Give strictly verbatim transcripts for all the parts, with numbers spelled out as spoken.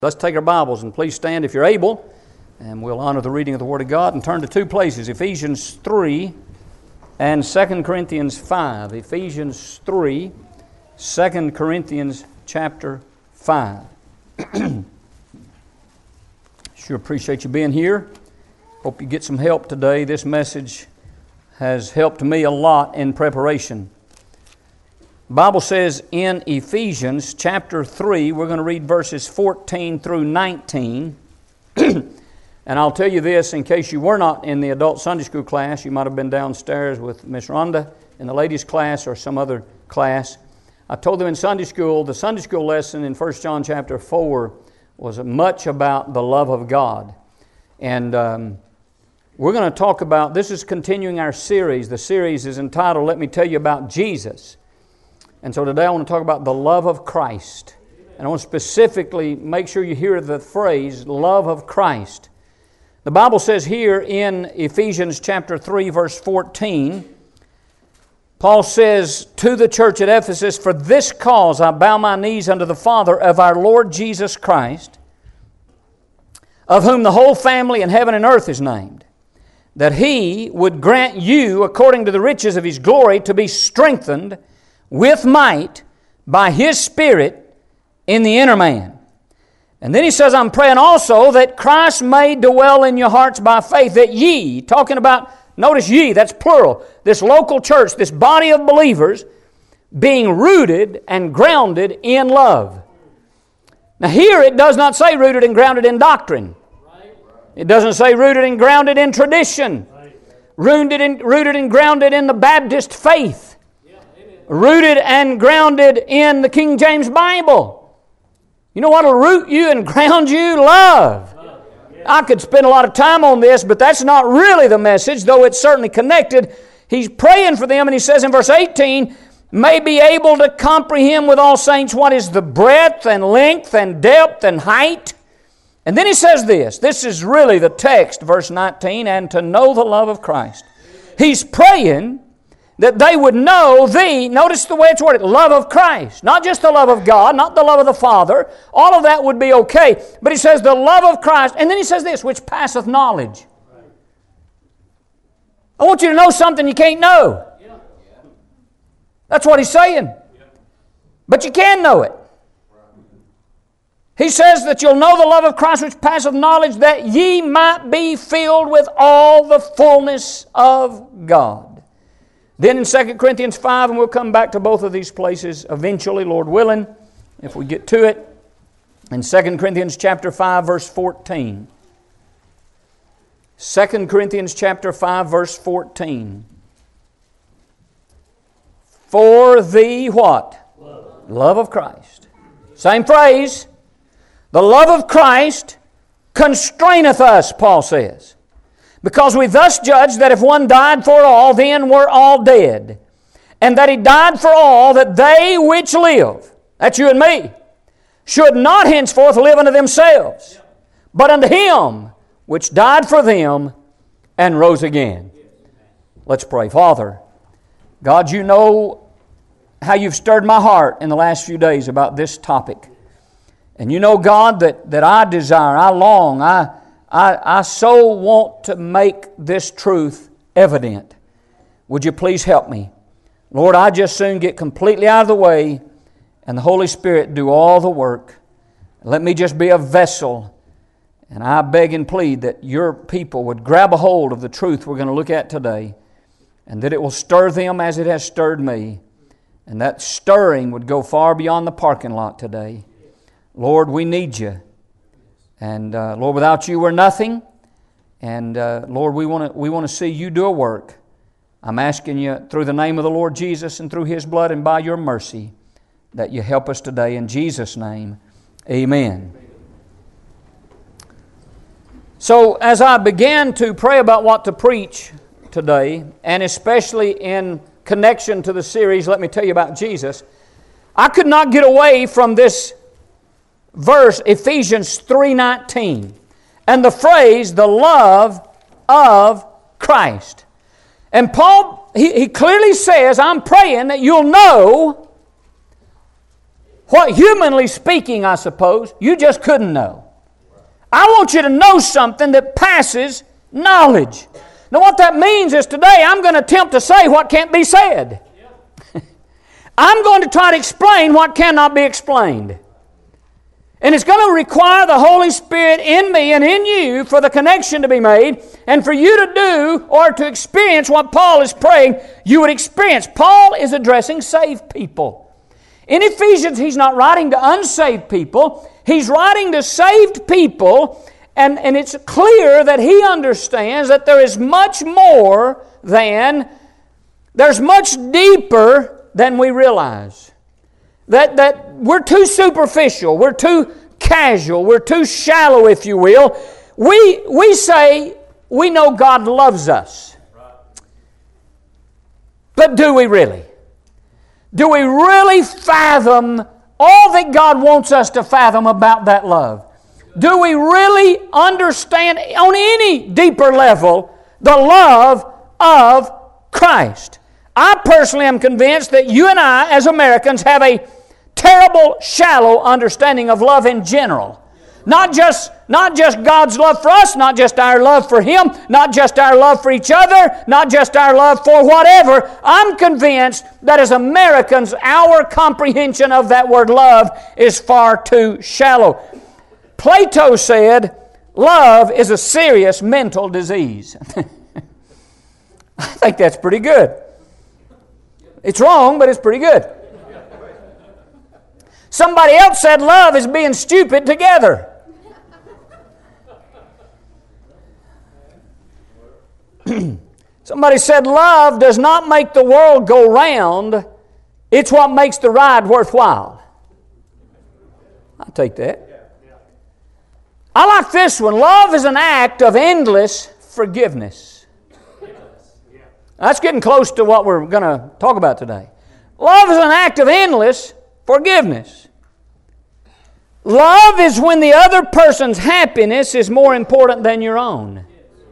Let's take our Bibles and please stand if you're able, and we'll honor the reading of the Word of God and turn to two places, Ephesians three and Second Corinthians five. Ephesians three, Second Corinthians chapter five. Sure appreciate you being here. Hope you get some help today. This message has helped me a lot in preparation. The Bible says in Ephesians chapter three, we're going to read verses fourteen through nineteen. And I'll tell you this, in case you were not in the adult Sunday school class, you might have been downstairs with Miss Rhonda in the ladies' class or some other class. I told them in Sunday school, the Sunday school lesson in First John chapter four was much about the love of God. And um, we're going to talk about, this is continuing our series. The series is entitled, Let Me Tell You About Jesus. And so today I want to talk about the love of Christ. And I want to specifically make sure you hear the phrase, love of Christ. The Bible says here in Ephesians chapter three, verse fourteen, Paul says to the church at Ephesus, "For this cause I bow my knees unto the Father of our Lord Jesus Christ, of whom the whole family in heaven and earth is named, that He would grant you, according to the riches of His glory, to be strengthened with might by His Spirit in the inner man." And then he says, "I'm praying also that Christ may dwell in your hearts by faith, that ye," talking about, notice ye, that's plural, this local church, this body of believers, being rooted and grounded in love. Now here it does not say rooted and grounded in doctrine. It doesn't say rooted and grounded in tradition. Rooted and, rooted and grounded in the Baptist faith. Rooted and grounded in the King James Bible. You know what will root you and ground you? Love. I could spend a lot of time on this, but that's not really the message, though it's certainly connected. He's praying for them, and he says in verse eighteen, "May be able to comprehend with all saints what is the breadth and length and depth and height." And then he says this, this is really the text, verse nineteen, "and to know the love of Christ." He's praying that they would know the, notice the way it's worded, love of Christ. Not just the love of God, not the love of the Father. All of that would be okay. But he says the love of Christ. And then he says this, which passeth knowledge. I want you to know something you can't know. That's what he's saying. But you can know it. He says that you'll know the love of Christ which passeth knowledge, that ye might be filled with all the fullness of God. Then in Second Corinthians five, and we'll come back to both of these places eventually, Lord willing, if we get to it. In Second Corinthians chapter five, verse fourteen. Second Corinthians chapter five, verse fourteen. "For the" what? Love. Love of Christ. Same phrase. "The love of Christ constraineth us," Paul says. "Because we thus judge that if one died for all, then we're all dead. And that He died for all, that they which live," that's you and me, "should not henceforth live unto themselves, but unto Him which died for them and rose again." Let's pray. Father, God, you know how you've stirred my heart in the last few days about this topic. And you know, God, that, that I desire, I long, I I, I so want to make this truth evident. Would you please help me? Lord, I just soon get completely out of the way and the Holy Spirit do all the work. Let me just be a vessel. And I beg and plead that your people would grab a hold of the truth we're going to look at today, and that it will stir them as it has stirred me. And that stirring would go far beyond the parking lot today. Lord, we need you. And uh, Lord, without you we're nothing. And uh, Lord, we want to we want to see you do a work. I'm asking you through the name of the Lord Jesus and through His blood and by your mercy that you help us today. In Jesus' name, amen. So as I began to pray about what to preach today, and especially in connection to the series, Let Me Tell You About Jesus, I could not get away from this verse, Ephesians three nineteen, and the phrase, the love of Christ. And Paul, he, he clearly says, I'm praying that you'll know what humanly speaking, I suppose, you just couldn't know. I want you to know something that passes knowledge. Now what that means is today I'm going to attempt to say what can't be said. I'm going to try to explain what cannot be explained. And it's going to require the Holy Spirit in me and in you for the connection to be made and for you to do or to experience what Paul is praying you would experience. Paul is addressing saved people. In Ephesians, he's not writing to unsaved people. He's writing to saved people, and, and it's clear that he understands that there is much more than, there's much deeper than we realize. That, that we're too superficial, we're too casual, we're too shallow, if you will. We, we say we know God loves us. But do we really? Do we really fathom all that God wants us to fathom about that love? Do we really understand on any deeper level the love of Christ? I personally am convinced that you and I, as Americans, have a terrible, shallow understanding of love in general. Not just, not just God's love for us, not just our love for Him, not just our love for each other, not just our love for whatever. I'm convinced that as Americans, our comprehension of that word love is far too shallow. Plato said, love is a serious mental disease. I think that's pretty good. It's wrong, but it's pretty good. Somebody else said love is being stupid together. Somebody said love does not make the world go round. It's what makes the ride worthwhile. I'll take that. I like this one. Love is an act of endless forgiveness. That's getting close to what we're going to talk about today. Love is an act of endless forgiveness. Love is when the other person's happiness is more important than your own.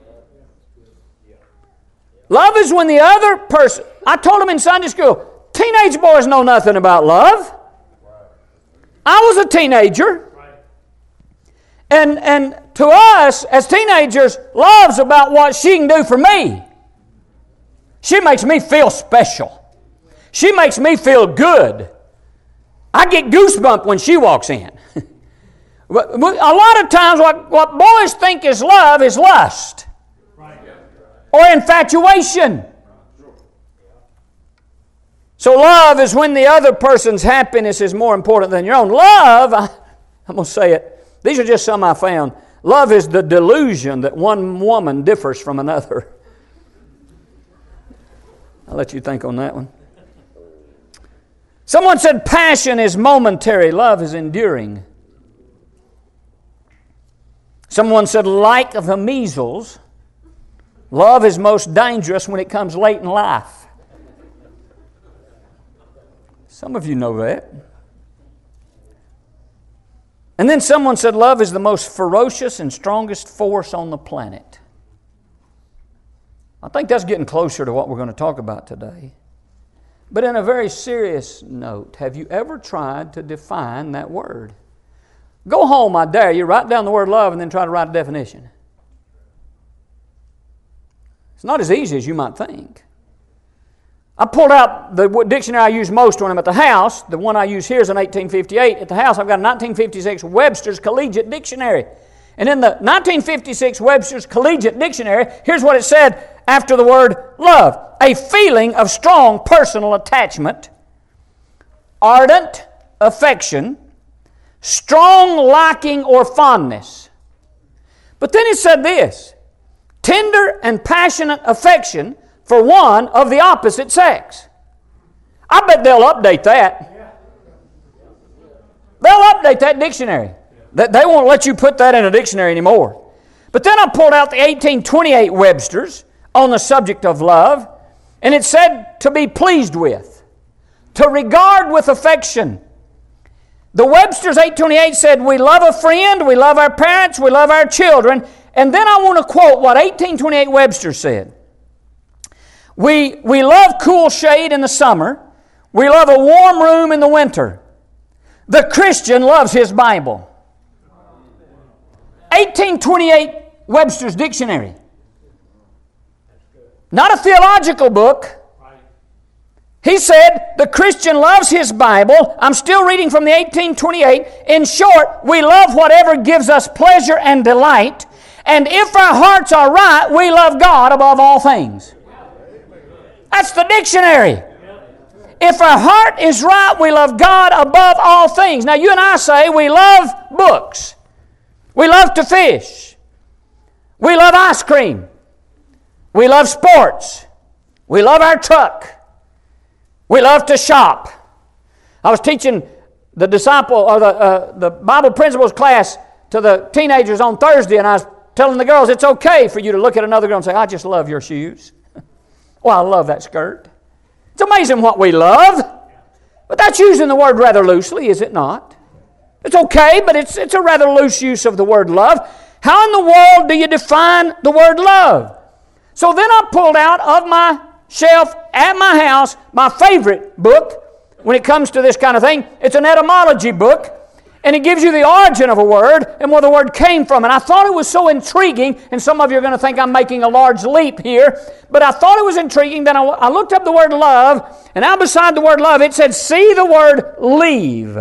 Love is when the other person... I told them in Sunday school, teenage boys know nothing about love. I was a teenager. And, and to us, as teenagers, love's about what she can do for me. She makes me feel special. She makes me feel good. I get goosebumps when she walks in. A lot of times what, what boys think is love is lust. Or infatuation. So love is when the other person's happiness is more important than your own. Love, I, I'm going to say it. These are just some I found. Love is the delusion that one woman differs from another. I'll let you think on that one. Someone said passion is momentary, love is enduring. Someone said like the measles, love is most dangerous when it comes late in life. Some of you know that. And then someone said love is the most ferocious and strongest force on the planet. I think that's getting closer to what we're going to talk about today. But in a very serious note, have you ever tried to define that word? Go home, I dare you, write down the word love and then try to write a definition. It's not as easy as you might think. I pulled out the dictionary I use most when I'm at the house. The one I use here is an eighteen fifty-eight. At the house, I've got a nineteen fifty-six Webster's Collegiate Dictionary. And in the nineteen fifty-six Webster's Collegiate Dictionary, here's what it said after the word love. A feeling of strong personal attachment, ardent affection, strong liking or fondness. But then it said this, tender and passionate affection for one of the opposite sex. I bet they'll update that. They'll update that dictionary. They won't let you put that in a dictionary anymore. But then I pulled out the eighteen twenty-eight Webster's on the subject of love, and it said to be pleased with, to regard with affection. The Webster's eight twenty-eight said, we love a friend, we love our parents, we love our children. And then I want to quote what eighteen twenty-eight Webster said. We, we love cool shade in the summer. We love a warm room in the winter. The Christian loves his Bible. eighteen twenty-eight Webster's Dictionary. Not a theological book. He said, the Christian loves his Bible. I'm still reading from the eighteen twenty-eight. In short, we love whatever gives us pleasure and delight. And if our hearts are right, we love God above all things. That's the dictionary. If our heart is right, we love God above all things. Now you and I say we love books. We love to fish. We love ice cream. We love sports. We love our truck. We love to shop. I was teaching the disciple or the uh, the Bible principles class to the teenagers on Thursday, and I was telling the girls it's okay for you to look at another girl and say, "I just love your shoes." Well, I love that skirt. It's amazing what we love, but that's using the word rather loosely, is it not? It's okay, but it's it's a rather loose use of the word love. How in the world do you define the word love? So then I pulled out of my shelf at my house my favorite book when it comes to this kind of thing. It's an etymology book, and it gives you the origin of a word and where the word came from. And I thought it was so intriguing, and some of you are going to think I'm making a large leap here, but I thought it was intriguing that I, I looked up the word love, and out beside the word love it said, see the word leave.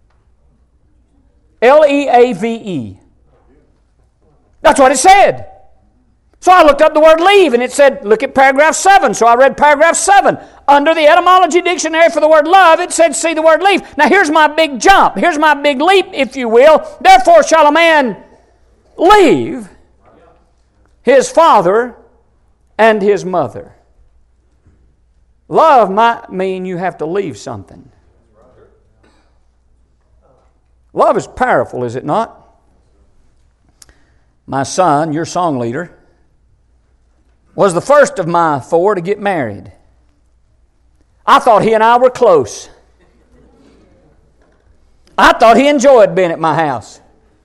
L E A V E. That's what it said. So I looked up the word leave, and it said, look at paragraph seven. So I read paragraph seven. Under the etymology dictionary for the word love, it said, see the word leave. Now here's my big jump. Here's my big leap, if you will. Therefore shall a man leave his father and his mother. Love might mean you have to leave something. Love is powerful, is it not? My son, your song leader, was the first of my four to get married. I thought he and I were close. I thought he enjoyed being at my house.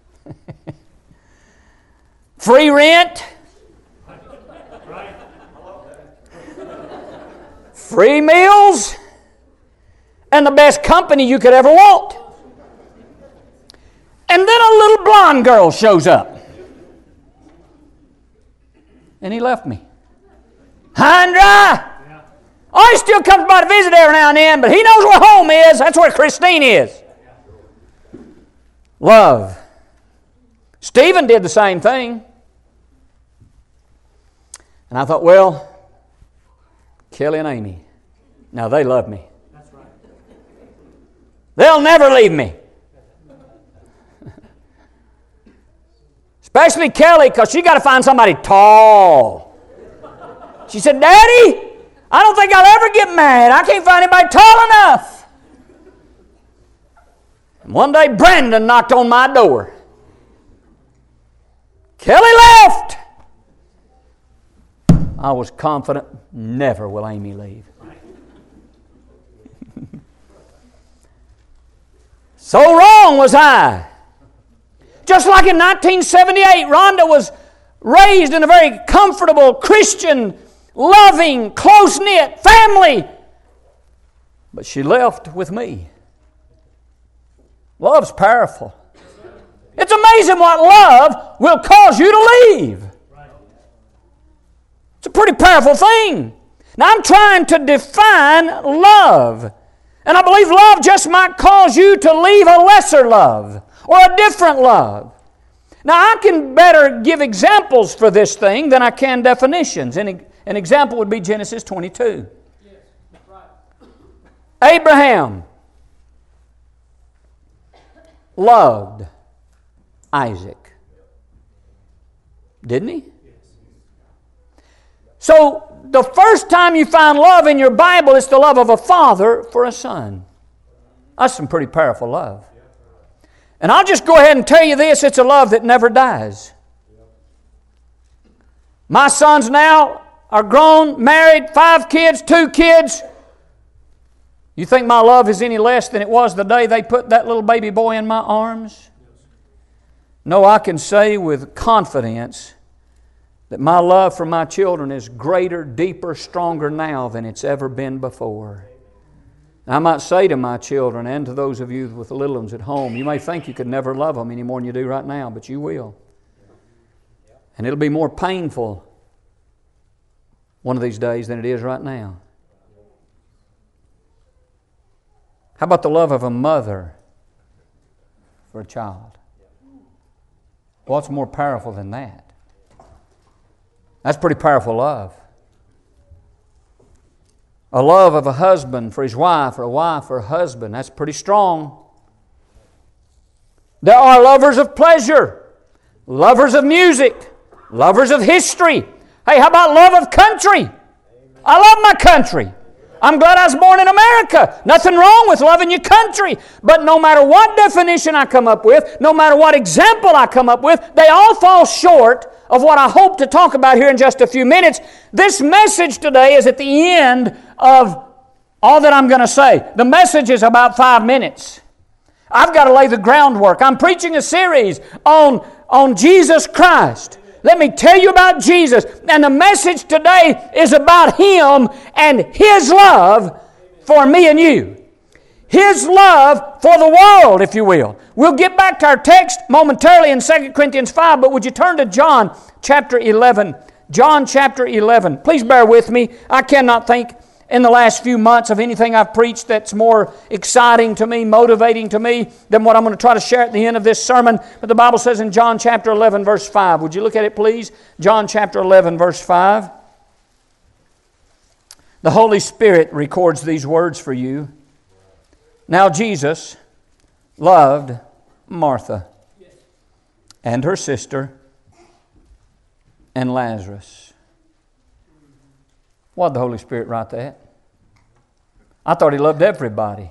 Free rent. Free meals. And the best company you could ever want. And then a little blonde girl shows up. And he left me. High and dry. Yeah. Oh, he still comes by to visit every now and then, but he knows where home is. That's where Christine is. Love. Stephen did the same thing. And I thought, well, Kelly and Amy, now they love me. That's right. They'll never leave me. Especially Kelly, because she got to find somebody tall. She said, Daddy, I don't think I'll ever get married. I can't find anybody tall enough. And one day Brandon knocked on my door. Kelly left. I was confident, never will Amy leave. So wrong was I. Just like in nineteen seventy-eight, Rhonda was raised in a very comfortable, Christian, loving, close-knit family. But she left with me. Love's powerful. It's amazing what love will cause you to leave. It's a pretty powerful thing. Now I'm trying to define love. And I believe love just might cause you to leave a lesser love or a different love. Now I can better give examples for this thing than I can definitions. An, an example would be Genesis twenty-two. Yes, that's right. Abraham loved Isaac. Didn't he? So, the first time you find love in your Bible, it's the love of a father for a son. That's some pretty powerful love. And I'll just go ahead and tell you this, it's a love that never dies. My sons now are grown, married, five kids, two kids. You think my love is any less than it was the day they put that little baby boy in my arms? No, I can say with confidence that my love for my children is greater, deeper, stronger now than it's ever been before. I might say to my children and to those of you with the little ones at home, you may think you could never love them any more than you do right now, but you will. And it'll be more painful one of these days than it is right now. How about the love of a mother for a child? What's more powerful than that? That's pretty powerful love. A love of a husband for his wife, or a wife for a husband, that's pretty strong. There are lovers of pleasure, lovers of music, lovers of history. Hey, how about love of country? I love my country. I'm glad I was born in America. Nothing wrong with loving your country. But no matter what definition I come up with, no matter what example I come up with, they all fall short of what I hope to talk about here in just a few minutes. This message today is at the end of all that I'm going to say. The message is about five minutes. I've got to lay the groundwork. I'm preaching a series on, on Jesus Christ. Let me tell you about Jesus. And the message today is about Him and His love for me and you. His love for the world, if you will. We'll get back to our text momentarily in Second Corinthians five, but would you turn to John chapter eleven? John chapter eleven. Please bear with me. I cannot think in the last few months of anything I've preached that's more exciting to me, motivating to me than what I'm going to try to share at the end of this sermon. But the Bible says in John chapter eleven, verse five. Would you look at it, please? John chapter eleven, verse five. The Holy Spirit records these words for you. Now Jesus loved Martha and her sister and Lazarus. Why did the Holy Spirit write that? I thought He loved everybody.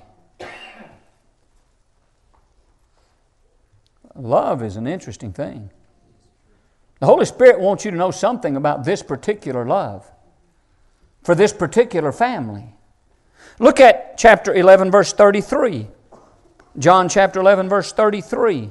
Love is an interesting thing. The Holy Spirit wants you to know something about this particular love for this particular family. Look at chapter eleven, verse thirty-three. John chapter eleven, verse thirty-three.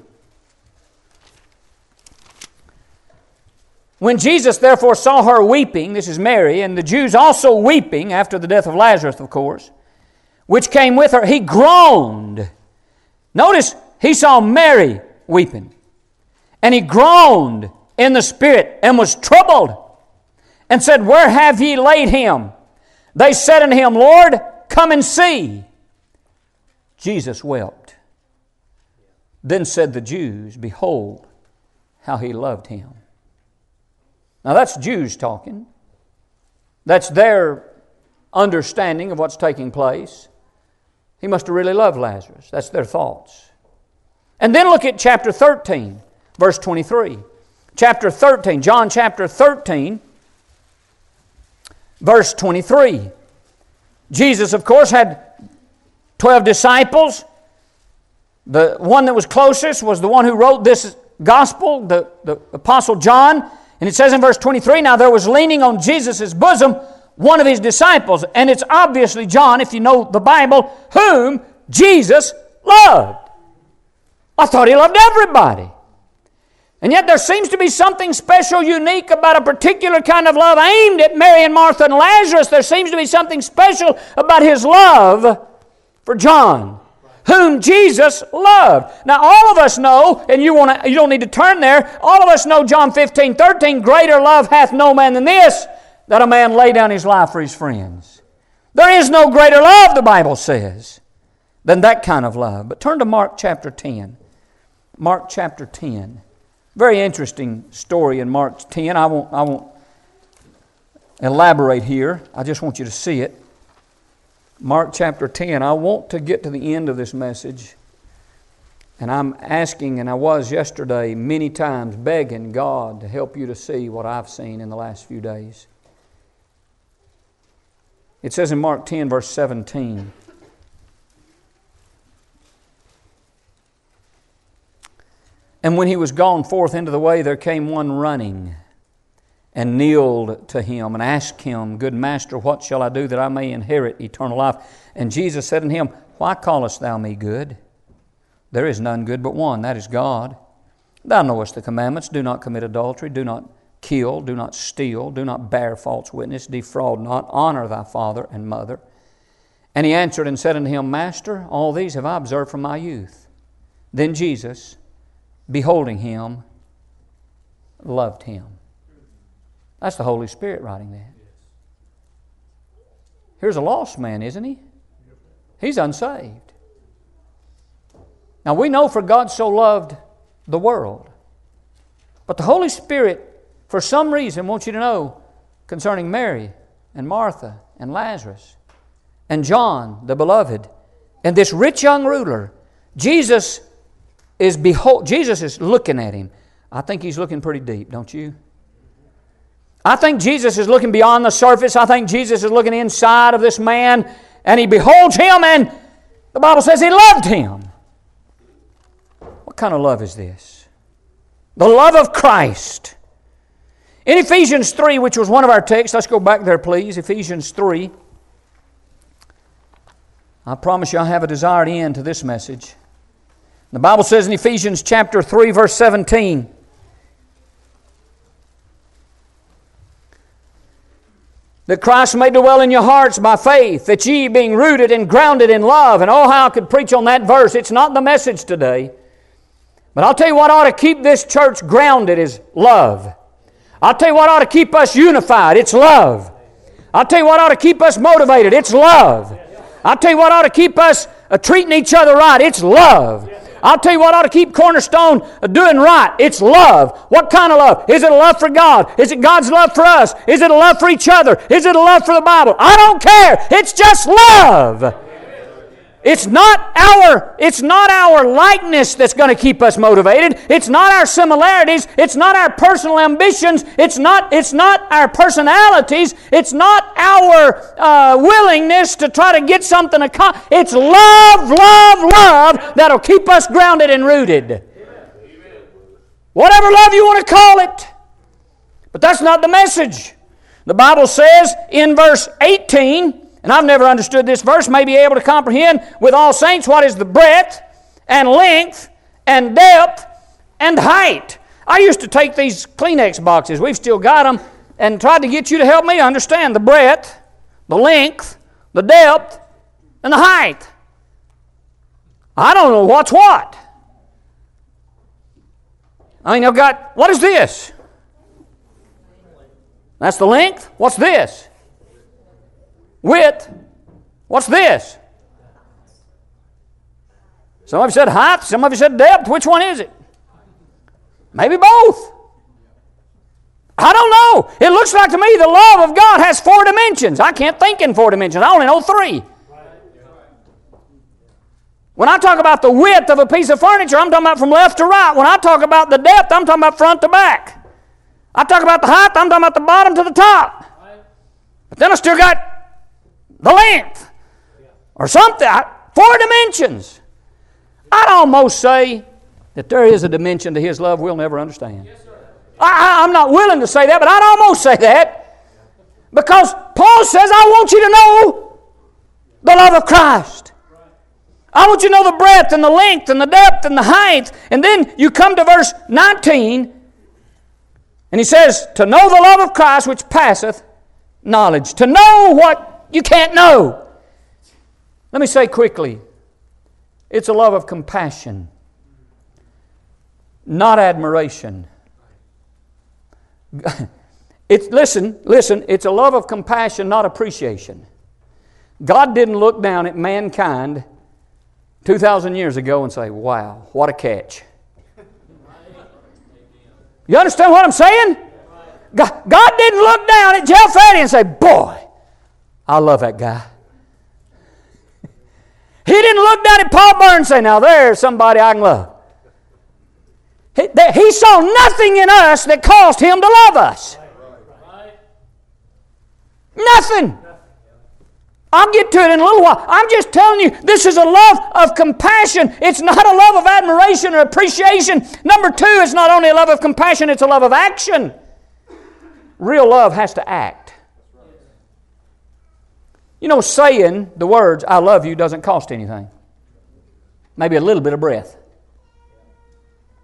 When Jesus therefore saw her weeping, this is Mary, and the Jews also weeping after the death of Lazarus, of course, which came with her, He groaned. Notice, He saw Mary weeping. And He groaned in the spirit and was troubled and said, Where have ye laid him? They said unto Him, Lord, come and see. Jesus wept. Then said the Jews, Behold, how He loved him. Now that's Jews talking. That's their understanding of what's taking place. He must have really loved Lazarus. That's their thoughts. And then look at chapter thirteen, verse twenty-three. Chapter thirteen, John chapter thirteen, verse twenty-three. Jesus, of course, had twelve disciples. The one that was closest was the one who wrote this gospel, the, the Apostle John. And it says in verse twenty-three, Now there was leaning on Jesus' bosom one of His disciples. And it's obviously John, if you know the Bible, whom Jesus loved. I thought He loved everybody. And yet there seems to be something special, unique about a particular kind of love aimed at Mary and Martha and Lazarus. There seems to be something special about His love for John, whom Jesus loved. Now all of us know, and you, wanna, you don't need to turn there, all of us know John fifteen thirteen, Greater love hath no man than this, that a man lay down his life for his friends. There is no greater love, the Bible says, than that kind of love. But turn to Mark chapter ten. Mark chapter ten. Very interesting story in Mark ten. I won't, I won't elaborate here. I just want you to see it. Mark chapter ten. I want to get to the end of this message. And I'm asking, and I was yesterday many times, begging God to help you to see what I've seen in the last few days. It says in Mark ten, verse seventeen, And when He was gone forth into the way, there came one running, and kneeled to Him, and asked Him, Good Master, what shall I do that I may inherit eternal life? And Jesus said unto him, Why callest thou me good? There is none good but one, that is God. Thou knowest the commandments, do not commit adultery, do not kill, do not steal, do not bear false witness, defraud not, honor thy father and mother. And he answered and said unto him, Master, all these have I observed from my youth. Then Jesus, beholding him, loved him. That's the Holy Spirit writing that. Here's a lost man, isn't he? He's unsaved. Now we know for God so loved the world. But the Holy Spirit, for some reason, wants you to know concerning Mary and Martha and Lazarus and John, the beloved, and this rich young ruler. Jesus is behold. Jesus is looking at him. I think He's looking pretty deep, don't you? I think Jesus is looking beyond the surface. I think Jesus is looking inside of this man, and He beholds him, and the Bible says He loved him. What kind of love is this? The love of Christ. In Ephesians three, which was one of our texts, let's go back there, please. Ephesians three. I promise you I have a desired end to this message. The Bible says in Ephesians chapter three, verse seventeen, that Christ may dwell in your hearts by faith, that ye, being rooted and grounded in love. And oh, how I could preach on that verse. It's not the message today. But I'll tell you what ought to keep this church grounded is love. I'll tell you what ought to keep us unified. It's love. I'll tell you what ought to keep us motivated. It's love. I'll tell you what ought to keep us uh, treating each other right. It's love. I'll tell you what ought to keep Cornerstone uh, doing right. It's love. What kind of love? Is it a love for God? Is it God's love for us? Is it a love for each other? Is it a love for the Bible? I don't care. It's just love. It's not our, it's not our likeness that's going to keep us motivated. It's not our similarities. It's not our personal ambitions. It's not, it's not our personalities. It's not our uh, willingness to try to get something accomplished. It's love, love, love that'll keep us grounded and rooted. Whatever love you want to call it. But that's not the message. The Bible says in verse eighteen, and I've never understood this verse, may be able to comprehend with all saints what is the breadth and length and depth and height. I used to take these Kleenex boxes, we've still got them, and tried to get you to help me understand the breadth, the length, the depth, and the height. I don't know what's what. I mean, I've got, what is this? That's the length. What's this? Width. What's this? Some of you said height, some of you said depth. Which one is it? Maybe both. I don't know. It looks like to me the love of God has four dimensions. I can't think in four dimensions. I only know three. When I talk about the width of a piece of furniture, I'm talking about from left to right. When I talk about the depth, I'm talking about front to back. I talk about the height, I'm talking about the bottom to the top. But then I still got the length, or something, four dimensions. I'd almost say that there is a dimension to His love we'll never understand. Yes, I, I, I'm not willing to say that, but I'd almost say that because Paul says, I want you to know the love of Christ. I want you to know the breadth and the length and the depth and the height. And then you come to verse nineteen, and he says, to know the love of Christ which passeth knowledge. To know what you can't know. Let me say quickly, it's a love of compassion, not admiration. It's, listen, listen, it's a love of compassion, not appreciation. God didn't look down at mankind two thousand years ago and say, wow, what a catch. You understand what I'm saying? God, God didn't look down at Jeff Eddy and say, boy, I love that guy. He didn't look down at Paul Burns and say, now there's somebody I can love. He, that, he saw nothing in us that caused him to love us. Nothing. I'll get to it in a little while. I'm just telling you, this is a love of compassion. It's not a love of admiration or appreciation. Number two, it's not only a love of compassion, it's a love of action. Real love has to act. You know, saying the words, I love you, doesn't cost anything. Maybe a little bit of breath.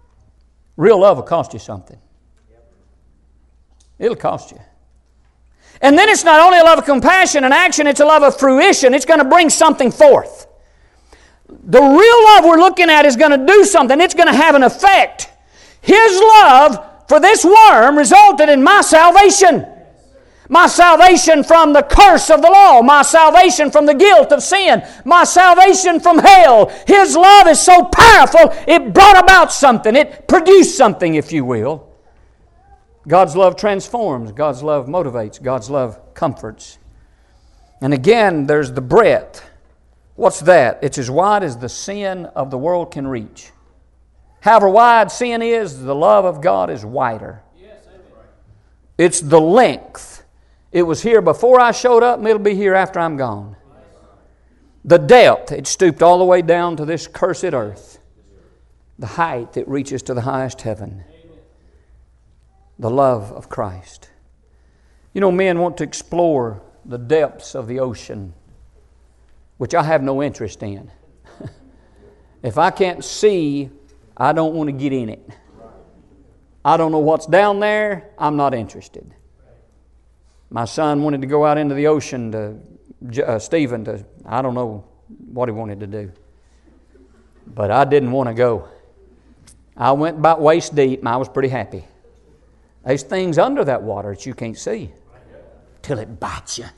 Real love will cost you something. It'll cost you. And then it's not only a love of compassion and action, it's a love of fruition. It's going to bring something forth. The real love we're looking at is going to do something. It's going to have an effect. His love for this worm resulted in my salvation. My salvation from the curse of the law. My salvation from the guilt of sin. My salvation from hell. His love is so powerful, it brought about something. It produced something, if you will. God's love transforms. God's love motivates. God's love comforts. And again, there's the breadth. What's that? It's as wide as the sin of the world can reach. However wide sin is, the love of God is wider. It's the length. It was here before I showed up, and it'll be here after I'm gone. The depth, it stooped all the way down to this cursed earth. The height, it reaches to the highest heaven. The love of Christ. You know, men want to explore the depths of the ocean, which I have no interest in. If I can't see, I don't want to get in it. I don't know what's down there, I'm not interested. My son wanted to go out into the ocean to, uh, Stephen, to, I don't know what he wanted to do. But I didn't want to go. I went about waist deep and I was pretty happy. There's things under that water that you can't see till it bites you.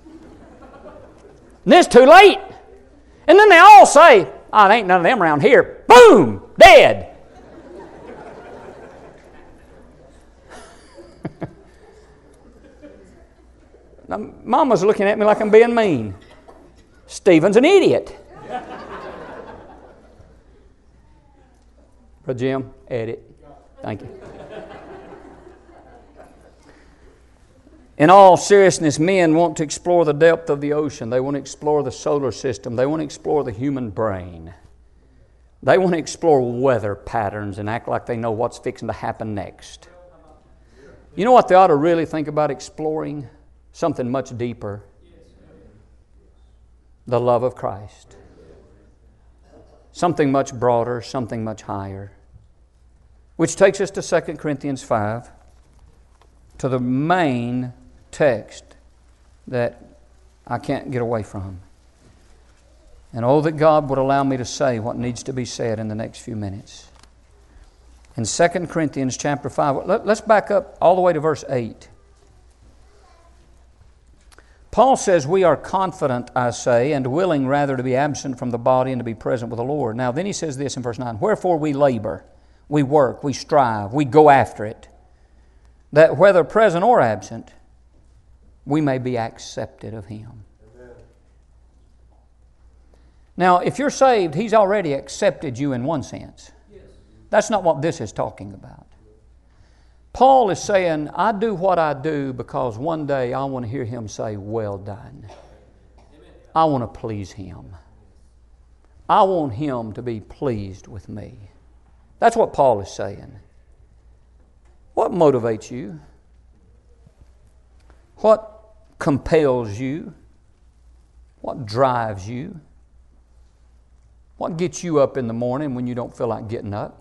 And it's too late. And then they all say, oh, there ain't none of them around here. Boom! Dead. Now, Mama's looking at me like I'm being mean. Stephen's an idiot. Brother Jim, edit. Thank you. In all seriousness, men want to explore the depth of the ocean. They want to explore the solar system. They want to explore the human brain. They want to explore weather patterns and act like they know what's fixing to happen next. You know what they ought to really think about exploring? Something much deeper. The love of Christ. Something much broader, something much higher. Which takes us to Second Corinthians five, to the main text that I can't get away from. And oh, that God would allow me to say what needs to be said in the next few minutes. In Second Corinthians chapter five, let, let's back up all the way to verse eight. Paul says, we are confident, I say, and willing rather to be absent from the body and to be present with the Lord. Now then he says this in verse nine, wherefore we labor, we work, we strive, we go after it, that whether present or absent, we may be accepted of Him. Amen. Now, if you're saved, He's already accepted you in one sense. Yes. That's not what this is talking about. Paul is saying, I do what I do because one day I want to hear Him say, well done. Amen. I want to please Him. I want Him to be pleased with me. That's what Paul is saying. What motivates you? What compels you? What drives you? What gets you up in the morning when you don't feel like getting up?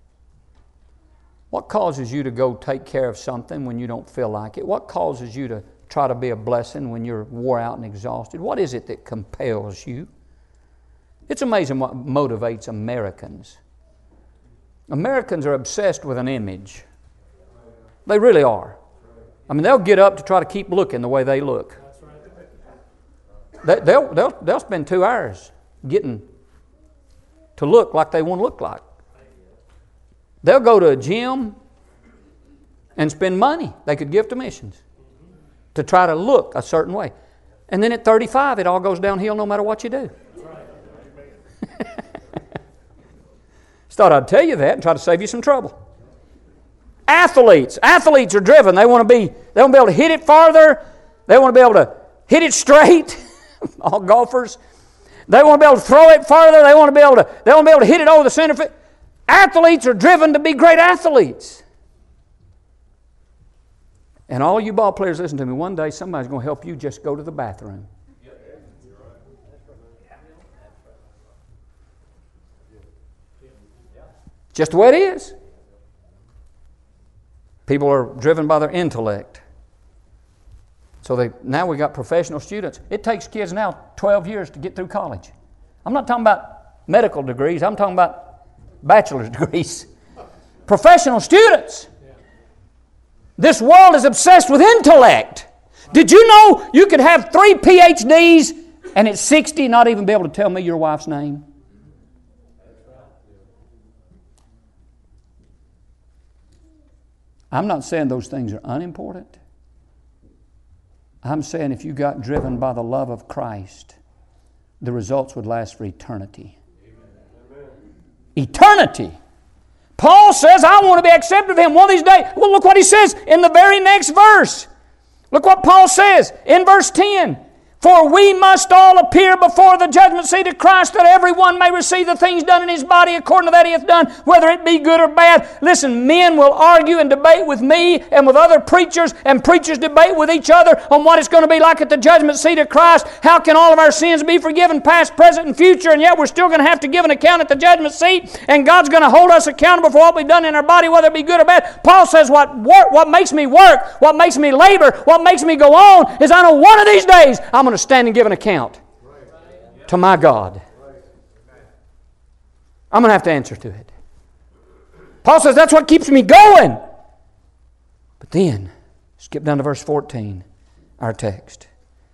What causes you to go take care of something when you don't feel like it? What causes you to try to be a blessing when you're wore out and exhausted? What is it that compels you? It's amazing what motivates Americans. Americans are obsessed with an image. They really are. I mean, they'll get up to try to keep looking the way they look. They, they'll, they'll, they'll spend two hours getting to look like they want to look like. They'll go to a gym and spend money they could give to missions to try to look a certain way. And then at thirty-five, it all goes downhill no matter what you do. Just thought I'd tell you that and try to save you some trouble. Athletes. Athletes are driven. They want to be, they want to be able to hit it farther. They want to be able to hit it straight. All golfers. They want to be able to throw it farther. They want to be able to, they want to be able to hit it over the center field. Athletes are driven to be great athletes. And all you ball players, listen to me. One day somebody's going to help you just go to the bathroom. Just the way it is. People are driven by their intellect. So they, now we got professional students. It takes kids now twelve years to get through college. I'm not talking about medical degrees. I'm talking about bachelor's degrees. Professional students. This world is obsessed with intellect. Did you know you could have three P H Ds and at sixty not even be able to tell me your wife's name? I'm not saying those things are unimportant. I'm saying if you got driven by the love of Christ, the results would last for eternity. Amen. Eternity. Paul says, I want to be accepted of Him one of these days. Well, look what he says in the very next verse. Look what Paul says in verse ten. For we must all appear before the judgment seat of Christ, that everyone may receive the things done in his body according to that he hath done, whether it be good or bad. Listen, men will argue and debate with me and with other preachers, and preachers debate with each other on what it's going to be like at the judgment seat of Christ. How can all of our sins be forgiven, past, present, and future, and yet we're still going to have to give an account at the judgment seat, and God's going to hold us accountable for what we've done in our body, whether it be good or bad. Paul says what work, what makes me work, what makes me labor, what makes me go on, is I know one of these days I'm going to stand and give an account to my God. I'm going to have to answer to it. Paul says that's what keeps me going. But then, skip down to verse fourteen, our text.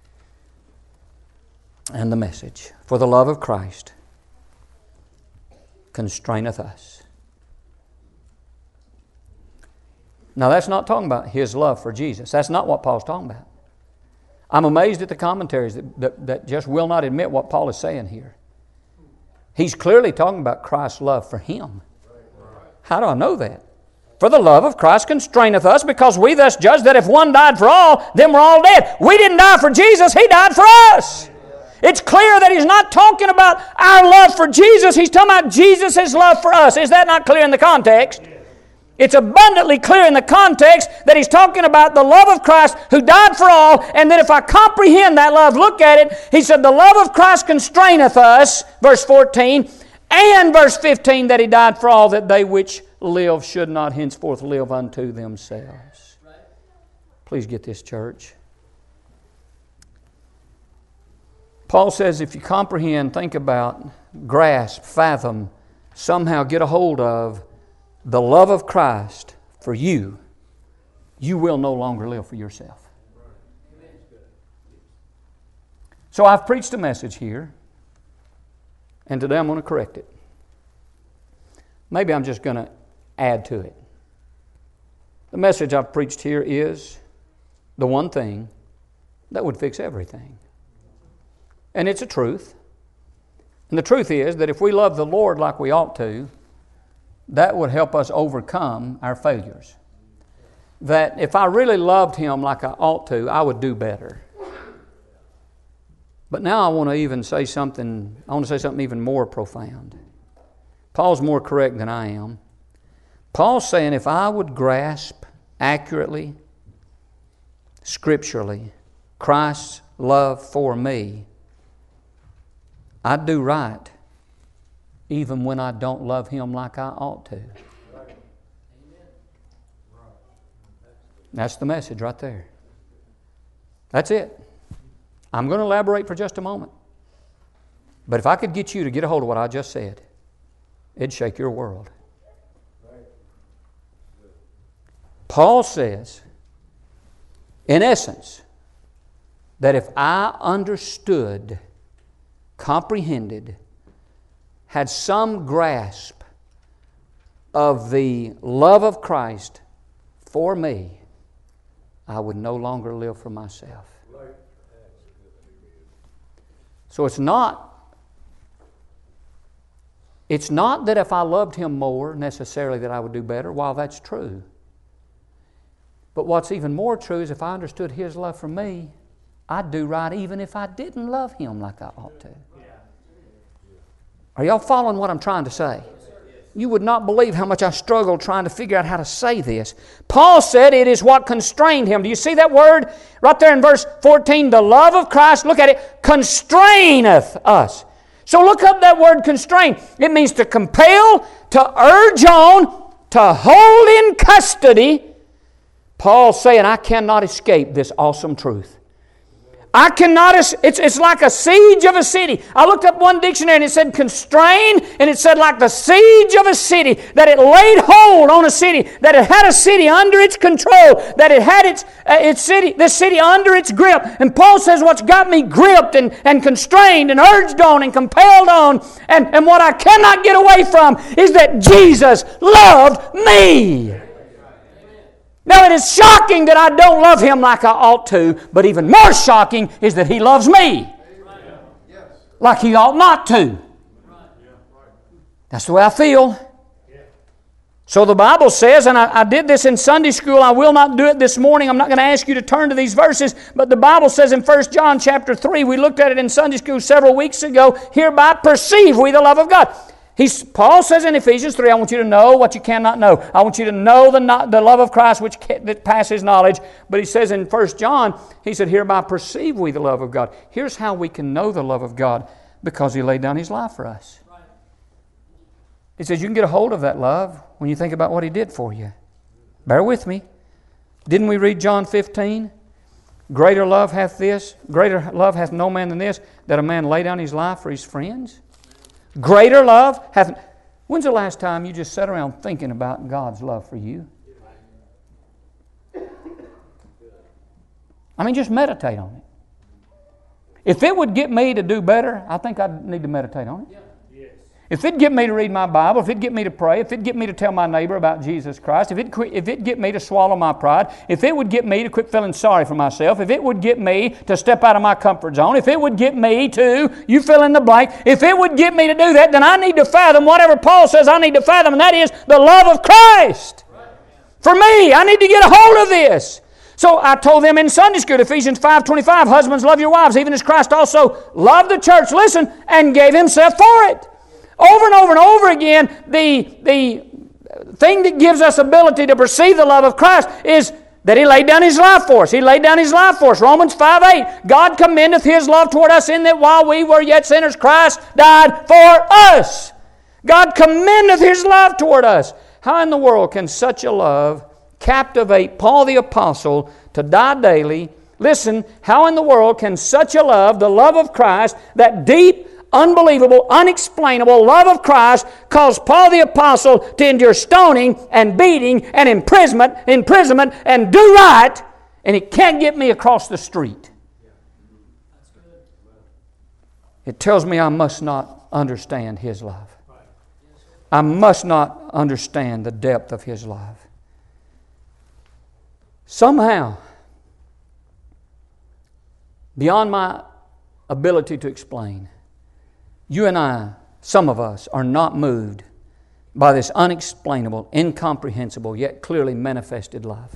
And the message. For the love of Christ constraineth us. Now that's not talking about His love for Jesus. That's not what Paul's talking about. I'm amazed at the commentaries that, that, that just will not admit what Paul is saying here. He's clearly talking about Christ's love for him. How do I know that? For the love of Christ constraineth us, because we thus judge that if one died for all, then we're all dead. We didn't die for Jesus, He died for us. It's clear that He's not talking about our love for Jesus. He's talking about Jesus' love for us. Is that not clear in the context? It's abundantly clear in the context that he's talking about the love of Christ who died for all, and that if I comprehend that love, look at it, he said the love of Christ constraineth us, verse fourteen, and verse fifteen, that He died for all, that they which live should not henceforth live unto themselves. Please get this, church. Paul says if you comprehend, think about, grasp, fathom, somehow get a hold of the love of Christ for you, you will no longer live for yourself. So I've preached a message here, and today I'm going to correct it. Maybe I'm just going to add to it. The message I've preached here is the one thing that would fix everything. And it's a truth. And the truth is that if we love the Lord like we ought to, that would help us overcome our failures. That if I really loved Him like I ought to, I would do better. But now I want to even say something, I want to say something even more profound. Paul's more correct than I am. Paul's saying if I would grasp accurately, scripturally, Christ's love for me, I'd do right even when I don't love Him like I ought to. That's the message right there. That's it. I'm going to elaborate for just a moment. But if I could get you to get a hold of what I just said, it'd shake your world. Paul says, in essence, that if I understood, comprehended, had some grasp of the love of Christ for me, I would no longer live for myself. So it's not, it's not that if I loved Him more necessarily that I would do better, while that's true. But what's even more true is if I understood His love for me, I'd do right even if I didn't love Him like I ought to. Are y'all following what I'm trying to say? You would not believe how much I struggled trying to figure out how to say this. Paul said it is what constrained him. Do you see that word right there in verse fourteen? The love of Christ, look at it, constraineth us. So look up that word constrain. It means to compel, to urge on, to hold in custody. Paul's saying I cannot escape this awesome truth. I cannot, it's, it's like a siege of a city. I looked up one dictionary and it said constrain, and it said like the siege of a city, that it laid hold on a city, that it had a city under its control, that it had its, uh, its city, this city under its grip. And Paul says what's got me gripped and, and constrained and urged on and compelled on, and, and what I cannot get away from is that Jesus loved me. Now, it is shocking that I don't love Him like I ought to, but even more shocking is that He loves me like He ought not to. That's the way I feel. So the Bible says, and I, I did this in Sunday school, I will not do it this morning. I'm not going to ask you to turn to these verses, but the Bible says in First John chapter three, we looked at it in Sunday school several weeks ago, hereby perceive we the love of God. He's, Paul says in Ephesians three, I want you to know what you cannot know. I want you to know the, the love of Christ which that passes knowledge. But he says in First John, he said, hereby perceive we the love of God. Here's how we can know the love of God, because He laid down His life for us. He says you can get a hold of that love when you think about what He did for you. Bear with me. Didn't we read John fifteen? Greater love hath this, greater love hath no man than this, that a man lay down his life for his friends. Greater love hath... When's the last time you just sat around thinking about God's love for you? I mean, just meditate on it. If it would get me to do better, I think I'd need to meditate on it. If it'd get me to read my Bible, if it'd get me to pray, if it'd get me to tell my neighbor about Jesus Christ, if, it, if it'd get me to swallow my pride, if it would get me to quit feeling sorry for myself, if it would get me to step out of my comfort zone, if it would get me to, you fill in the blank, if it would get me to do that, then I need to fathom whatever Paul says I need to fathom, and that is the love of Christ. For me, I need to get a hold of this. So I told them in Sunday school, Ephesians five twenty-five, husbands, love your wives, even as Christ also loved the church, listen, and gave Himself for it. Over and over and over again, the, the thing that gives us ability to perceive the love of Christ is that He laid down His life for us. He laid down His life for us. Romans five eight, God commendeth His love toward us in that while we were yet sinners, Christ died for us. God commendeth His love toward us. How in the world can such a love captivate Paul the Apostle to die daily? Listen, how in the world can such a love, the love of Christ, that deep, unbelievable, unexplainable love of Christ caused Paul the Apostle to endure stoning and beating and imprisonment, imprisonment and do right, and it can't get me across the street? It tells me I must not understand His love. I must not understand the depth of His love. Somehow, beyond my ability to explain, you and I, some of us, are not moved by this unexplainable, incomprehensible, yet clearly manifested love.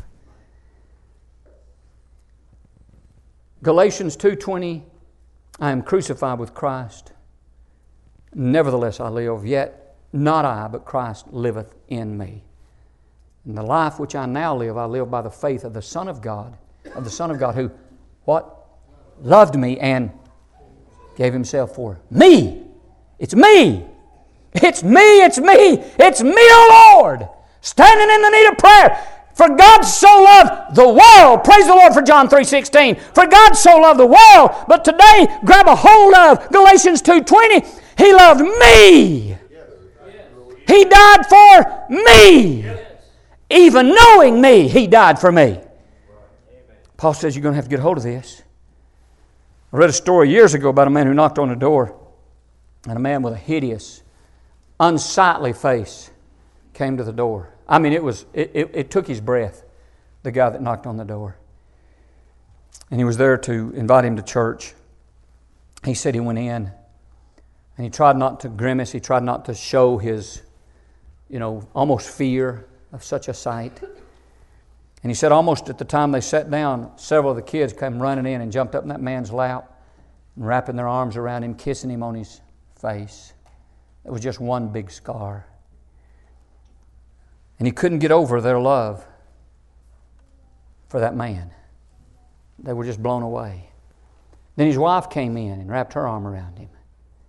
Galatians two twenty, I am crucified with Christ. Nevertheless I live, yet not I, but Christ liveth in me. And the life which I now live, I live by the faith of the Son of God, of the Son of God who, what? Loved me and gave Himself for me. It's me. It's me, it's me, it's me, O Lord, standing in the need of prayer. For God so loved the world. Praise the Lord for John three sixteen. For God so loved the world. But today, grab a hold of Galatians two twenty. He loved me. He died for me. Even knowing me, He died for me. Paul says you're going to have to get a hold of this. I read a story years ago about a man who knocked on the door, and a man with a hideous, unsightly face came to the door. I mean, it was it, it, it took his breath, the guy that knocked on the door. And he was there to invite him to church. He said he went in, and he tried not to grimace. He tried not to show his, you know, almost fear of such a sight. And he said almost at the time they sat down, several of the kids came running in and jumped up in that man's lap and wrapping their arms around him, kissing him on his face. It was just one big scar. And he couldn't get over their love for that man. They were just blown away. Then his wife came in and wrapped her arm around him.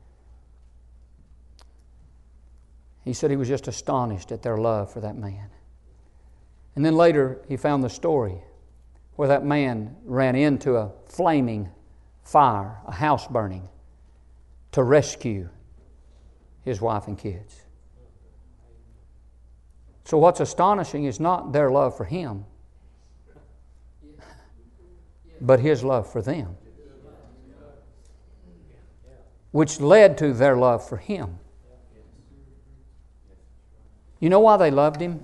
He said he was just astonished at their love for that man. And then later he found the story where that man ran into a flaming fire, a house burning, to rescue his wife and kids. So what's astonishing is not their love for him, but his love for them, which led to their love for him. You know why they loved him?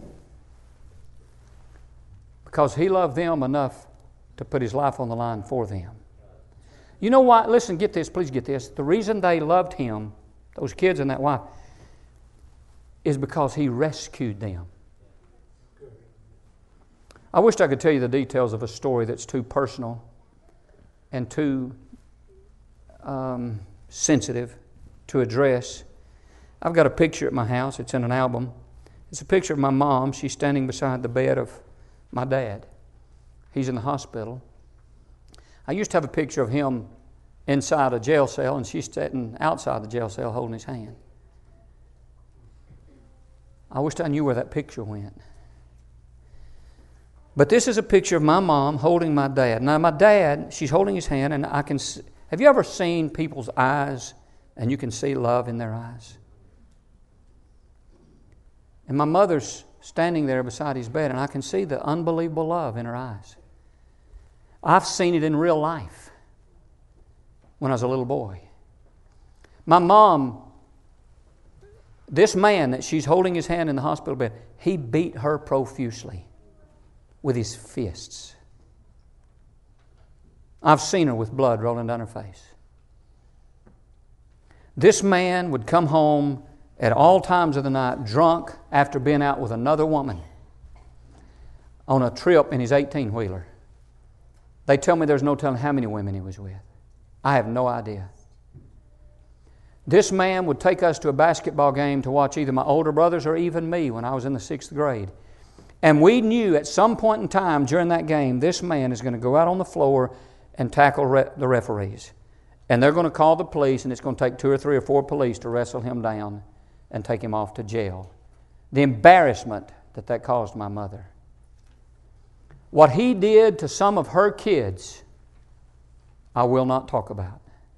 Because he loved them enough to put his life on the line for them. You know why? Listen, get this, please get this. The reason they loved him, those kids and that wife, is because he rescued them. I wished I could tell you the details of a story that's too personal and too um, sensitive to address. I've got a picture at my house. It's in an album. It's a picture of my mom. She's standing beside the bed of my dad. He's in the hospital. I used to have a picture of him inside a jail cell, and she's sitting outside the jail cell holding his hand. I wished I knew where that picture went. But this is a picture of my mom holding my dad. Now, my dad, she's holding his hand, and I can see. Have you ever seen people's eyes, and you can see love in their eyes? And my mother's standing there beside his bed, and I can see the unbelievable love in her eyes. I've seen it in real life when I was a little boy. My mom, this man that she's holding his hand in the hospital bed, he beat her profusely with his fists. I've seen her with blood rolling down her face. This man would come home at all times of the night drunk after being out with another woman on a trip in his eighteen-wheeler. They tell me there's no telling how many women he was with. I have no idea. This man would take us to a basketball game to watch either my older brothers or even me when I was in the sixth grade. And we knew at some point in time during that game, this man is going to go out on the floor and tackle re- the referees. And they're going to call the police, and it's going to take two or three or four police to wrestle him down and take him off to jail. The embarrassment that that caused my mother. What he did to some of her kids, I will not talk about.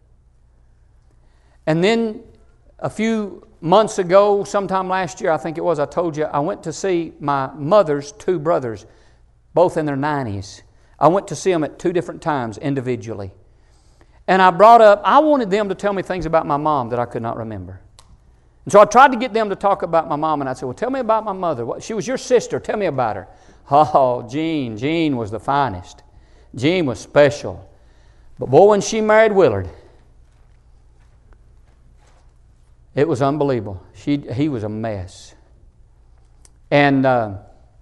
And then a few months ago, sometime last year, I think it was, I told you, I went to see my mother's two brothers, both in their nineties. I went to see them at two different times individually. And I brought up, I wanted them to tell me things about my mom that I could not remember. And so I tried to get them to talk about my mom, and I said, well, tell me about my mother. She was your sister. Tell me about her. Oh, Jean. Jean was the finest. Jean was special. But boy, when she married Willard, it was unbelievable. She, he was a mess. And uh,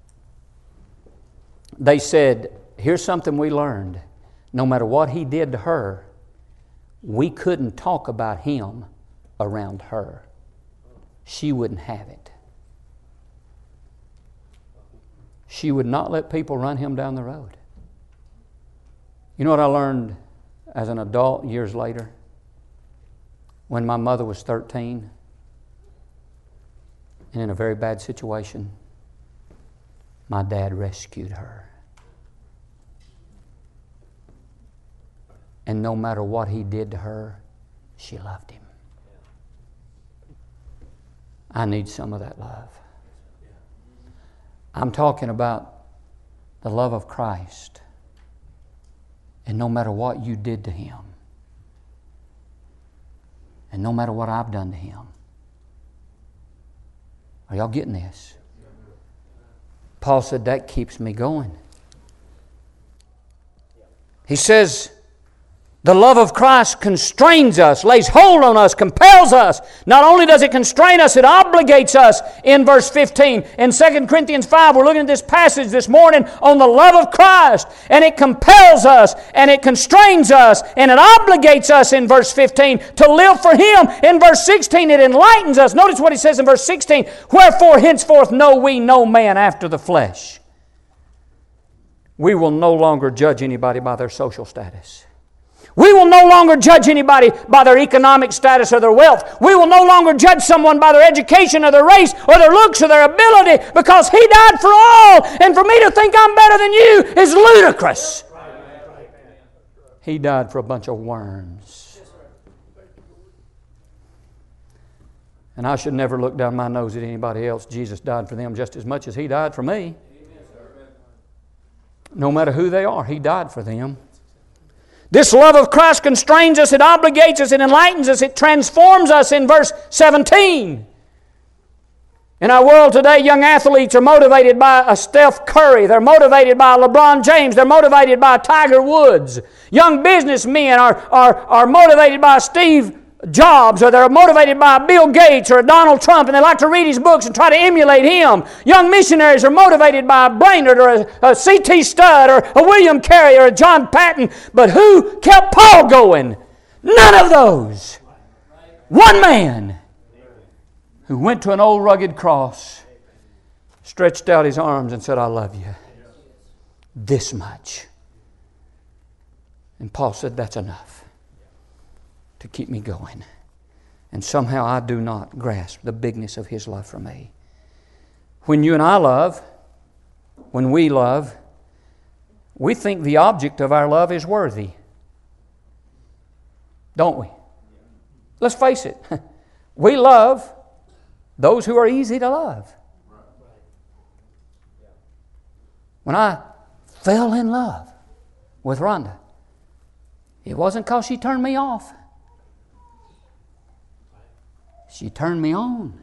they said, here's something we learned. No matter what he did to her, we couldn't talk about him around her. She wouldn't have it. She would not let people run him down the road. You know what I learned as an adult years later? When my mother was thirteen and in a very bad situation, my dad rescued her. And no matter what he did to her, she loved him. I need some of that love. I'm talking about the love of Christ. And no matter what you did to him, and no matter what I've done to him. Are y'all getting this? Paul said that keeps me going. He says, the love of Christ constrains us, lays hold on us, compels us. Not only does it constrain us, it obligates us in verse fifteen. In Second Corinthians five, we're looking at this passage this morning on the love of Christ. And it compels us, and it constrains us, and it obligates us in verse fifteen to live for Him. In verse sixteen, it enlightens us. Notice what he says in verse sixteen. Wherefore henceforth know we no man after the flesh. We will no longer judge anybody by their social status. We will no longer judge anybody by their economic status or their wealth. We will no longer judge someone by their education or their race or their looks or their ability, because He died for all. And for me to think I'm better than you is ludicrous. He died for a bunch of worms. And I should never look down my nose at anybody else. Jesus died for them just as much as He died for me. No matter who they are, He died for them. This love of Christ constrains us, it obligates us, it enlightens us, it transforms us in verse seventeen. In our world today, young athletes are motivated by a Steph Curry. They're motivated by a LeBron James. They're motivated by a Tiger Woods. Young businessmen are, are, are motivated by Steve Jobs, or they're motivated by Bill Gates or Donald Trump, and they like to read his books and try to emulate him. Young missionaries are motivated by Brainerd or a, a C T Studd or a William Carey or a John Patton. But who kept Paul going? None of those. One man who went to an old rugged cross, stretched out his arms and said, I love you. This much. And Paul said, that's enough to keep me going. And somehow I do not grasp the bigness of His love for me. When you and I love, when we love, we think the object of our love is worthy. Don't we? Let's face it. We love those who are easy to love. When I fell in love with Rhonda, it wasn't because she turned me off. She turned me on.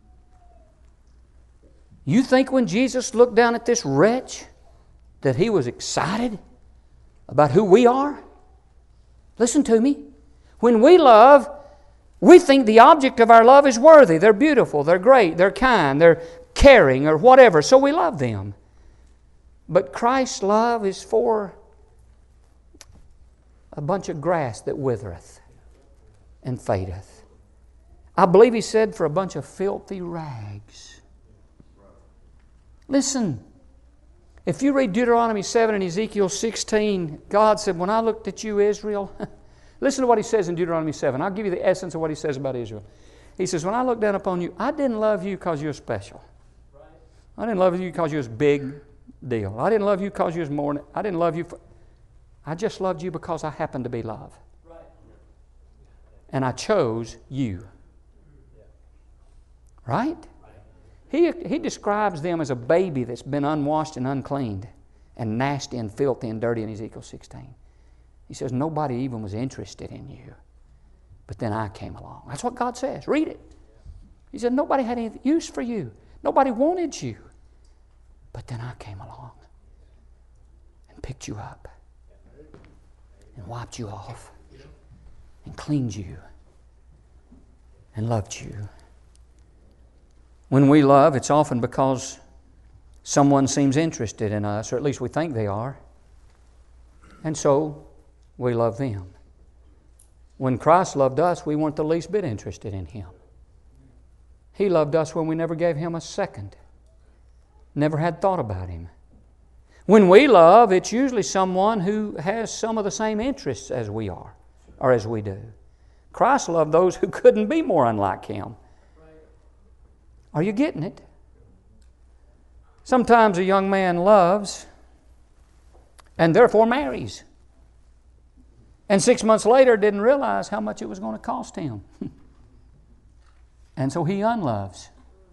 You think when Jesus looked down at this wretch that He was excited about who we are? Listen to me. When we love, we think the object of our love is worthy. They're beautiful, they're great, they're kind, they're caring, or whatever, so we love them. But Christ's love is for a bunch of grass that withereth and fadeth. I believe He said for a bunch of filthy rags. Listen, if you read Deuteronomy seven and Ezekiel sixteen, God said, when I looked at you, Israel, listen to what He says in Deuteronomy seven. I'll give you the essence of what He says about Israel. He says, when I looked down upon you, I didn't love you because you were special. I didn't love you because you was big deal. I didn't love you because you was more. I didn't love you for... I just loved you because I happened to be love. And I chose you. Right? He, he describes them as a baby that's been unwashed and uncleaned and nasty and filthy and dirty in Ezekiel sixteen. He says, nobody even was interested in you. But then I came along. That's what God says. Read it. He said, nobody had any use for you. Nobody wanted you. But then I came along and picked you up and wiped you off and cleaned you and loved you. When we love, it's often because someone seems interested in us, or at least we think they are. And so we love them. When Christ loved us, we weren't the least bit interested in Him. He loved us when we never gave Him a second. Never had thought about Him. When we love, it's usually someone who has some of the same interests as we are, or as we do. Christ loved those who couldn't be more unlike Him. Are you getting it? Sometimes a young man loves and therefore marries. And six months later didn't realize how much it was going to cost him. And so he unloves.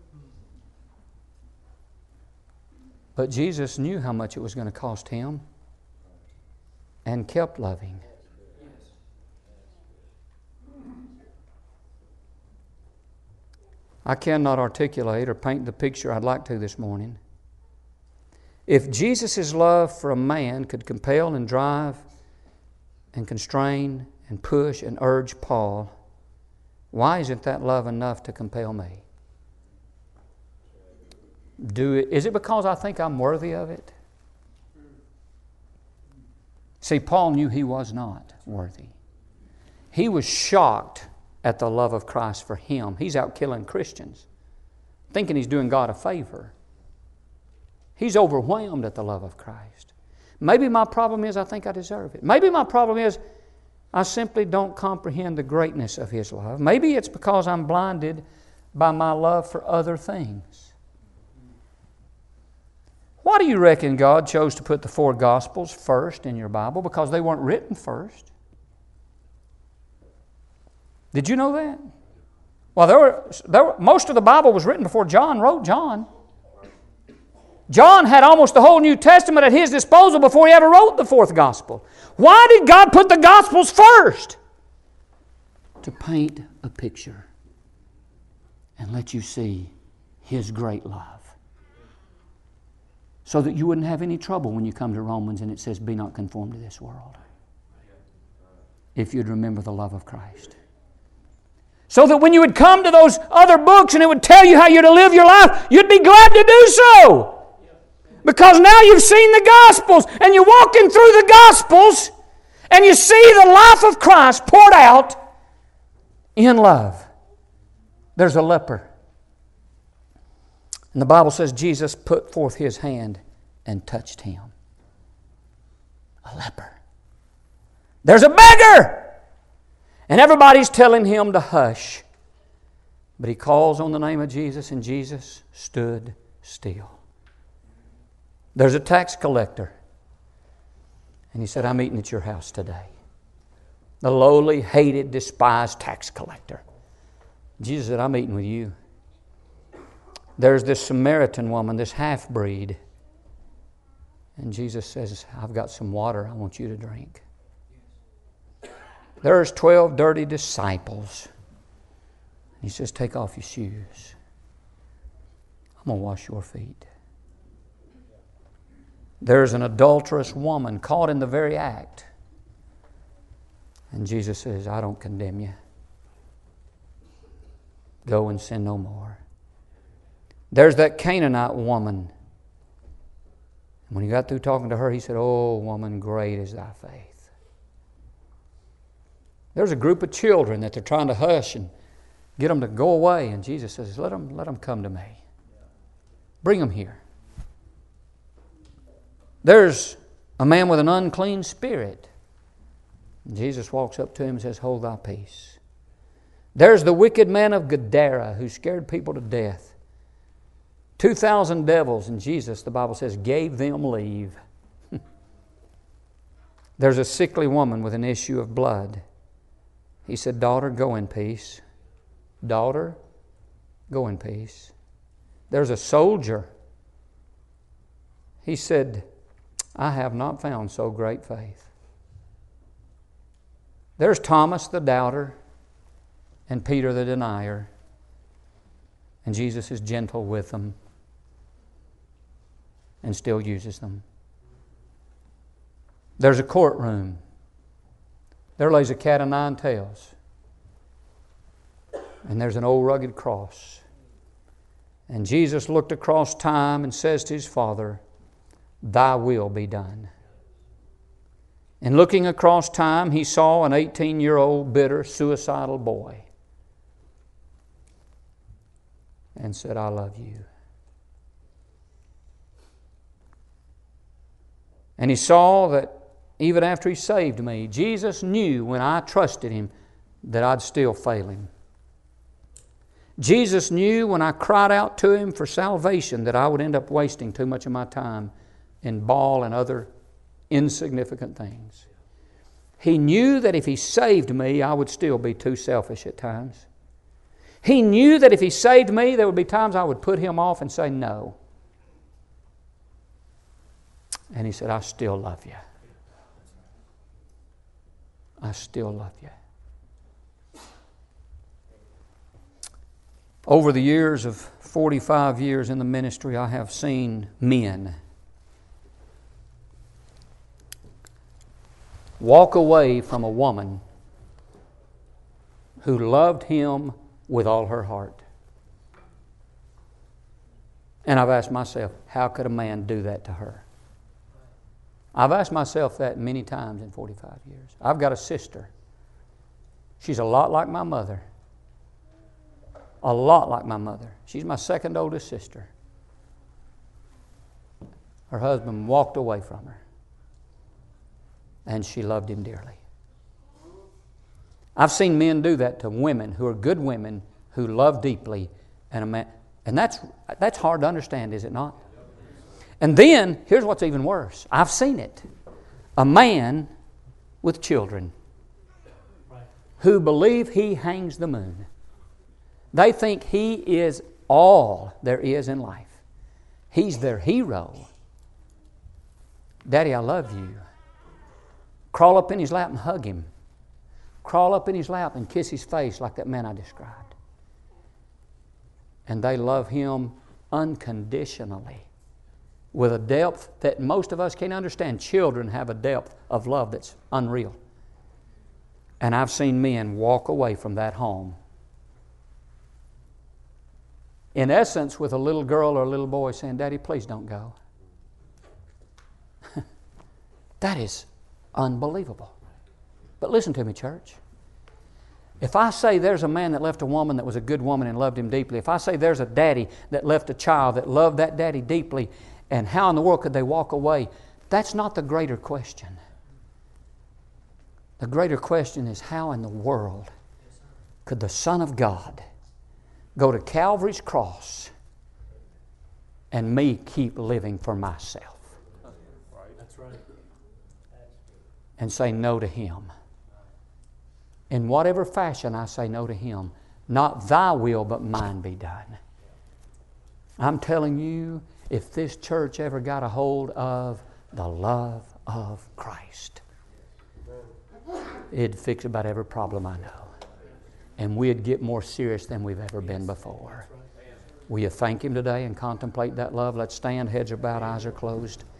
But Jesus knew how much it was going to cost him and kept loving. I cannot articulate or paint the picture I'd like to this morning. If Jesus' love for a man could compel and drive and constrain and push and urge Paul, why isn't that love enough to compel me? Do it, is it because I think I'm worthy of it? See, Paul knew he was not worthy. He was shocked at the love of Christ for him. He's out killing Christians, thinking he's doing God a favor. He's overwhelmed at the love of Christ. Maybe my problem is I think I deserve it. Maybe my problem is I simply don't comprehend the greatness of His love. Maybe it's because I'm blinded by my love for other things. What Why do you reckon God chose to put the four Gospels first in your Bible? Because they weren't written first. Did you know that? Well, there were, there were, most of the Bible was written before John wrote John. John had almost the whole New Testament at his disposal before he ever wrote the fourth Gospel. Why did God put the Gospels first? To paint a picture and let you see His great love. So that you wouldn't have any trouble when you come to Romans and it says, be not conformed to this world. If you'd remember the love of Christ. So that when you would come to those other books and it would tell you how you're to live your life, you'd be glad to do so. Because now you've seen the Gospels and you're walking through the Gospels and you see the life of Christ poured out in love. There's a leper. And the Bible says Jesus put forth His hand and touched him. A leper. There's a beggar! And everybody's telling him to hush. But he calls on the name of Jesus and Jesus stood still. There's a tax collector. And he said, I'm eating at your house today. The lowly, hated, despised tax collector. Jesus said, I'm eating with you. There's this Samaritan woman, this half-breed. And Jesus says, I've got some water I want you to drink. There's twelve dirty disciples. He says, take off your shoes. I'm going to wash your feet. There's an adulterous woman caught in the very act. And Jesus says, I don't condemn you. Go and sin no more. There's that Canaanite woman. When he got through talking to her, he said, oh, woman, great is thy faith. There's a group of children that they're trying to hush and get them to go away. And Jesus says, let them, let them come to me. Bring them here. There's a man with an unclean spirit. And Jesus walks up to him and says, hold thy peace. There's the wicked man of Gadara who scared people to death. Two thousand devils, and Jesus, the Bible says, gave them leave. There's a sickly woman with an issue of blood. He said, daughter, go in peace. Daughter, go in peace. There's a soldier. He said, I have not found so great faith. There's Thomas the doubter and Peter the denier. And Jesus is gentle with them and still uses them. There's a courtroom. There lays a cat of nine tails. And there's an old rugged cross. And Jesus looked across time and says to His Father, thy will be done. And looking across time, He saw an eighteen-year-old bitter, suicidal boy. And said, I love you. And He saw that even after He saved me, Jesus knew when I trusted Him that I'd still fail Him. Jesus knew when I cried out to Him for salvation that I would end up wasting too much of my time in ball and other insignificant things. He knew that if He saved me, I would still be too selfish at times. He knew that if He saved me, there would be times I would put Him off and say no. And He said, I still love you. I still love you. Over the years of forty-five years in the ministry, I have seen men walk away from a woman who loved him with all her heart. And I've asked myself, how could a man do that to her? I've asked myself that many times in forty-five years. I've got a sister. She's a lot like my mother. A lot like my mother. She's my second oldest sister. Her husband walked away from her. And she loved him dearly. I've seen men do that to women who are good women who love deeply. And a man, and that's that's hard to understand, is it not? And then, here's what's even worse. I've seen it. A man with children who believe he hangs the moon. They think he is all there is in life. He's their hero. Daddy, I love you. Crawl up in his lap and hug him. Crawl up in his lap and kiss his face like that man I described. And they love him unconditionally with a depth that most of us can't understand. Children have a depth of love that's unreal. And I've seen men walk away from that home, in essence, with a little girl or a little boy saying, Daddy, please don't go. That is unbelievable. But listen to me, church. If I say there's a man that left a woman that was a good woman and loved him deeply, if I say there's a daddy that left a child that loved that daddy deeply, and how in the world could they walk away? That's not the greater question. The greater question is, how in the world could the Son of God go to Calvary's cross and me keep living for myself? That's right. And say no to Him. In whatever fashion I say no to Him, not thy will but mine be done. I'm telling you, if this church ever got a hold of the love of Christ, it'd fix about every problem I know. And we'd get more serious than we've ever been before. Will you thank Him today and contemplate that love? Let's stand, heads are bowed, eyes are closed.